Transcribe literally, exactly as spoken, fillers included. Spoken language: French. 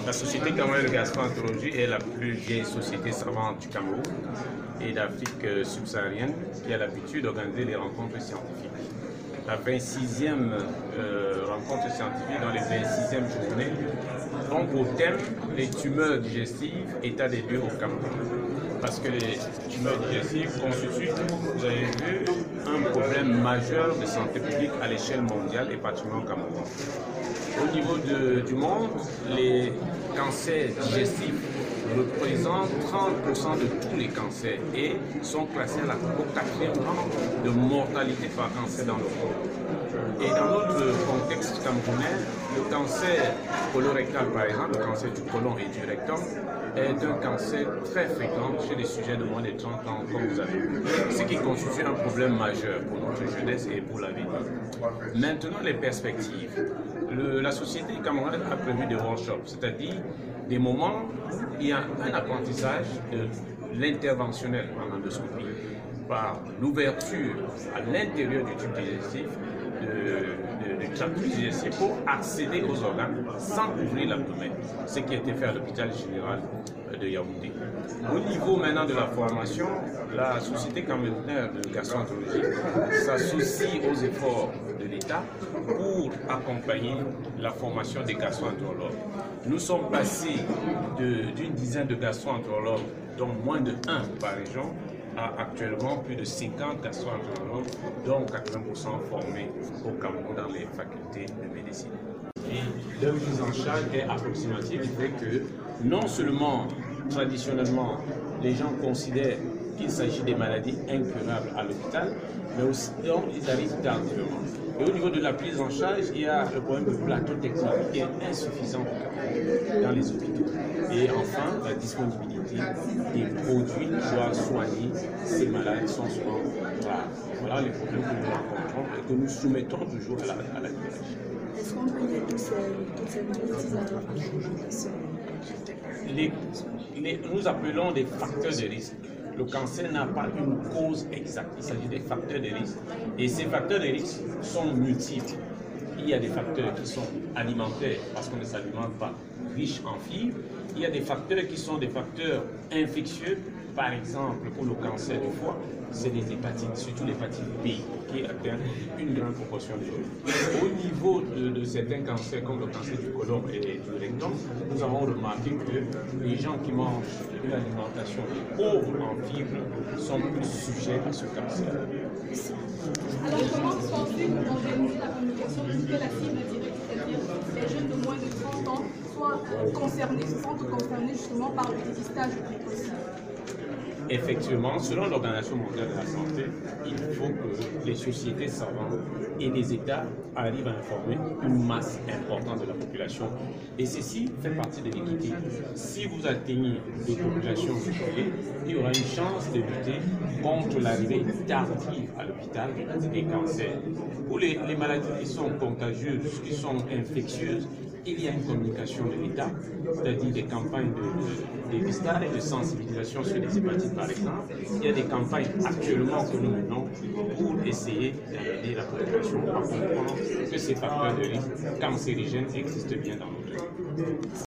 La Société camerounaise de gastroentérologie est la plus vieille société savante du Cameroun et d'Afrique subsaharienne qui a l'habitude d'organiser des rencontres scientifiques. La vingt-sixième euh, rencontre scientifique dans les vingt-sixième journées, donc au thème les tumeurs digestives, état des lieux au Cameroun. Parce que les tumeurs digestives constituent, vous avez vu, un problème majeur de santé publique à l'échelle mondiale et particulièrement au Cameroun. Au niveau de, du monde, les cancers digestifs représentent trente pour cent de tous les cancers et sont classés à la, au quatrième rang de mortalité par cancer dans le monde. Et dans notre contexte camerounais, le cancer colorectal, par exemple, le cancer du côlon et du rectum, est un cancer très fréquent chez les sujets de moins de trente ans, comme vous avez vu, ce qui constitue un problème majeur pour notre jeunesse et pour l'avenir. Maintenant, les perspectives. Le, la Société camerounaise a prévu des workshops, c'est-à-dire des moments où il y a un apprentissage de l'interventionnel en endoscopie par l'ouverture à l'intérieur du tube digestif de, de, du tract digestif pour accéder aux organes sans ouvrir l'abdomen, ce qui a été fait à l'hôpital général de Yaoundé. Au niveau maintenant de la formation, la Société camerounaise de gastroentérologie s'associe aux efforts de l'État pour accompagner la formation des gastroentérologues. Nous sommes passés d'une dizaine de gastroentérologues, dont moins de un par région, à actuellement plus de cinquante gastroentérologues, dont quatre-vingts pour cent formés au Cameroun dans les facultés de médecine. Et leur mise en charge est approximative, qui fait que non seulement traditionnellement les gens considèrent qu'il s'agit des maladies incurables à l'hôpital, mais aussi donc, ils arrivent tardivement. Et au niveau de la prise en charge, il y a le problème de plateau technique qui est insuffisant dans les hôpitaux. Et enfin, la disponibilité des produits pour soigner ces malades qui sont souvent rares. Voilà les problèmes que nous rencontrons et que nous soumettons toujours à la, à la direction. Est-ce qu'on peut lier toutes ces, toutes ces maladies à l'alimentation? Les, les, nous appelons des facteurs de risque. Le cancer n'a pas une cause exacte, il s'agit des facteurs de risque. Et ces facteurs de risque sont multiples. Il y a des facteurs qui sont alimentaires parce qu'on ne s'alimente pas, riches en fibres. Il y a des facteurs qui sont des facteurs infectieux. Par exemple, pour le cancer du foie, c'est les hépatites, surtout l'hépatite B, qui atteint une grande proportion des gens. Au niveau de, de certains cancers, comme le cancer du côlon et du rectum, nous avons remarqué que les gens qui mangent une alimentation pauvre en fibres sont plus sujets à ce cancer. Alors, comment pensez-vous organiser la communication pour que la cible directe, c'est-à-dire les jeunes de moins de trente ans, soient concernés, se sentent concernés justement par le dépistage précoce? Effectivement, selon l'Organisation mondiale de la santé, il faut que les sociétés savantes et les États arrivent à informer une masse importante de la population. Et ceci fait partie de l'équité. Si vous atteignez des populations isolées, il y aura une chance de lutter contre l'arrivée tardive à l'hôpital des cancers. Pour les, les maladies qui sont contagieuses, qui sont infectieuses, il y a une communication de l'État, c'est-à-dire des campagnes de, de dépistage et de sensibilisation sur les hépatites par exemple. Il y a des campagnes actuellement que nous menons pour essayer d'aider la population à comprendre que ces facteurs de risque cancérigènes existent bien dans notre pays.